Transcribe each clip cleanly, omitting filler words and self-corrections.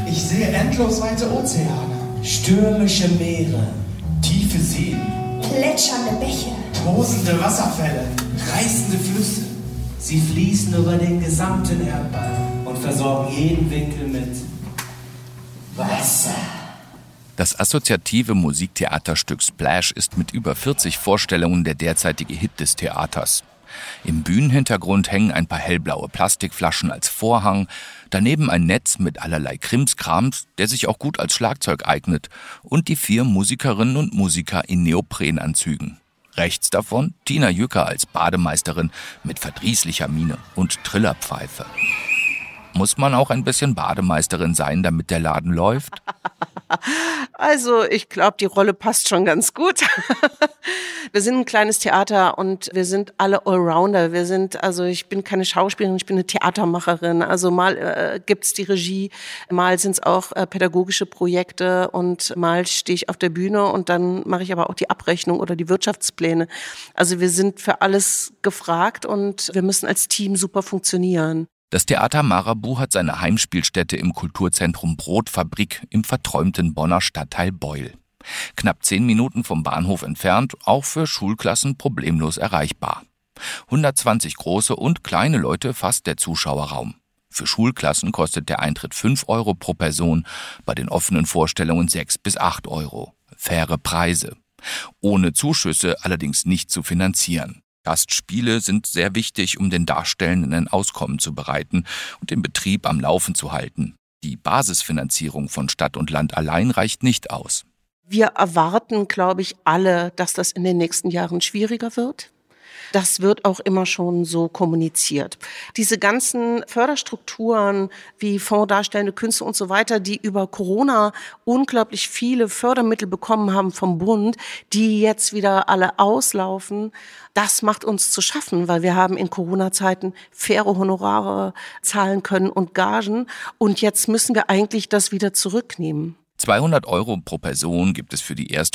Ich sehe endlos weite Ozeane, stürmische Meere, tiefe Seen, plätschernde Bäche, tosende Wasserfälle, reißende Flüsse. Sie fließen über den gesamten Erdball und versorgen jeden Winkel mit Wasser. Das assoziative Musiktheaterstück Splash ist mit über 40 Vorstellungen der derzeitige Hit des Theaters. Im Bühnenhintergrund hängen ein paar hellblaue Plastikflaschen als Vorhang, daneben ein Netz mit allerlei Krimskrams, der sich auch gut als Schlagzeug eignet, und die 4 Musikerinnen und Musiker in Neoprenanzügen. Rechts davon Tina Jücker als Bademeisterin mit verdrießlicher Miene und Trillerpfeife. Muss man auch ein bisschen Bademeisterin sein, damit der Laden läuft? Also, ich glaube, die Rolle passt schon ganz gut. Wir sind ein kleines Theater und wir sind alle Allrounder. Ich bin keine Schauspielerin, ich bin eine Theatermacherin. Also mal gibt's die Regie, mal sind's auch pädagogische Projekte und mal stehe ich auf der Bühne und dann mache ich aber auch die Abrechnung oder die Wirtschaftspläne. Also wir sind für alles gefragt und wir müssen als Team super funktionieren. Das Theater Marabu hat seine Heimspielstätte im Kulturzentrum Brotfabrik im verträumten Bonner Stadtteil Beul. Knapp 10 Minuten vom Bahnhof entfernt, auch für Schulklassen problemlos erreichbar. 120 große und kleine Leute fasst der Zuschauerraum. Für Schulklassen kostet der Eintritt 5 Euro pro Person, bei den offenen Vorstellungen 6 bis 8 Euro. Faire Preise. Ohne Zuschüsse allerdings nicht zu finanzieren. Gastspiele sind sehr wichtig, um den Darstellenden ein Auskommen zu bereiten und den Betrieb am Laufen zu halten. Die Basisfinanzierung von Stadt und Land allein reicht nicht aus. Wir erwarten, glaube ich, alle, dass das in den nächsten Jahren schwieriger wird. Das wird auch immer schon so kommuniziert. Diese ganzen Förderstrukturen wie Fonds darstellende Künste und so weiter, die über Corona unglaublich viele Fördermittel bekommen haben vom Bund, die jetzt wieder alle auslaufen, das macht uns zu schaffen, weil wir haben in Corona-Zeiten faire Honorare zahlen können und Gagen und jetzt müssen wir eigentlich das wieder zurücknehmen. 200 Euro pro Person gibt es für die erste,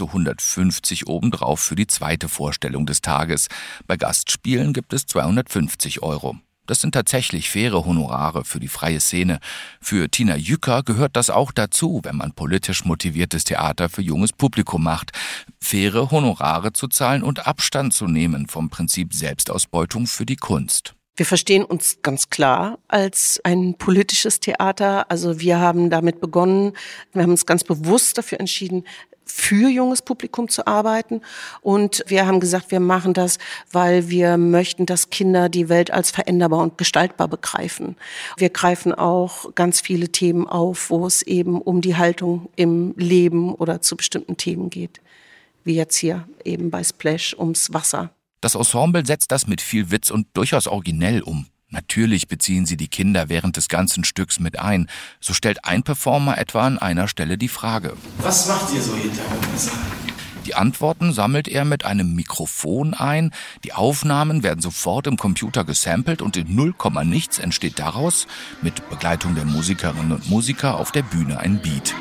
150 obendrauf für die zweite Vorstellung des Tages. Bei Gastspielen gibt es 250 Euro. Das sind tatsächlich faire Honorare für die freie Szene. Für Tina Jücker gehört das auch dazu, wenn man politisch motiviertes Theater für junges Publikum macht. Faire Honorare zu zahlen und Abstand zu nehmen vom Prinzip Selbstausbeutung für die Kunst. Wir verstehen uns ganz klar als ein politisches Theater. Also wir haben damit begonnen, wir haben uns ganz bewusst dafür entschieden, für junges Publikum zu arbeiten. Und wir haben gesagt, wir machen das, weil wir möchten, dass Kinder die Welt als veränderbar und gestaltbar begreifen. Wir greifen auch ganz viele Themen auf, wo es eben um die Haltung im Leben oder zu bestimmten Themen geht. Wie jetzt hier eben bei Splash ums Wasser. Das Ensemble setzt das mit viel Witz und durchaus originell um. Natürlich beziehen sie die Kinder während des ganzen Stücks mit ein. So stellt ein Performer etwa an einer Stelle die Frage: Was macht ihr so hinter uns? Die Antworten sammelt er mit einem Mikrofon ein. Die Aufnahmen werden sofort im Computer gesampelt und in 0, nichts entsteht daraus mit Begleitung der Musikerinnen und Musiker auf der Bühne ein Beat.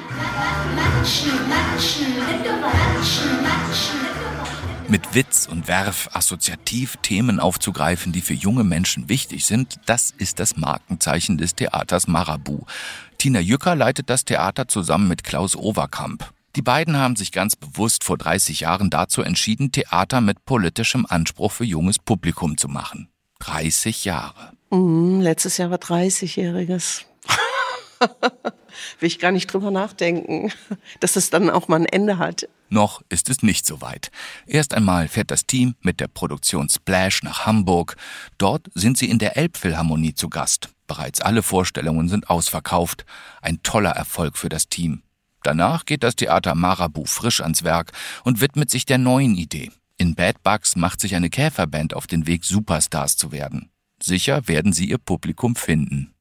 Mit Witz und Werf assoziativ Themen aufzugreifen, die für junge Menschen wichtig sind, das ist das Markenzeichen des Theaters Marabu. Tina Jücker leitet das Theater zusammen mit Klaus Overkamp. Die beiden haben sich ganz bewusst vor 30 Jahren dazu entschieden, Theater mit politischem Anspruch für junges Publikum zu machen. 30 Jahre. Letztes Jahr war 30-Jähriges. Will ich gar nicht drüber nachdenken, dass es dann auch mal ein Ende hat. Noch ist es nicht so weit. Erst einmal fährt das Team mit der Produktion Splash nach Hamburg. Dort sind sie in der Elbphilharmonie zu Gast. Bereits alle Vorstellungen sind ausverkauft. Ein toller Erfolg für das Team. Danach geht das Theater Marabu frisch ans Werk und widmet sich der neuen Idee. In Bad Bugs macht sich eine Käferband auf den Weg, Superstars zu werden. Sicher werden sie ihr Publikum finden.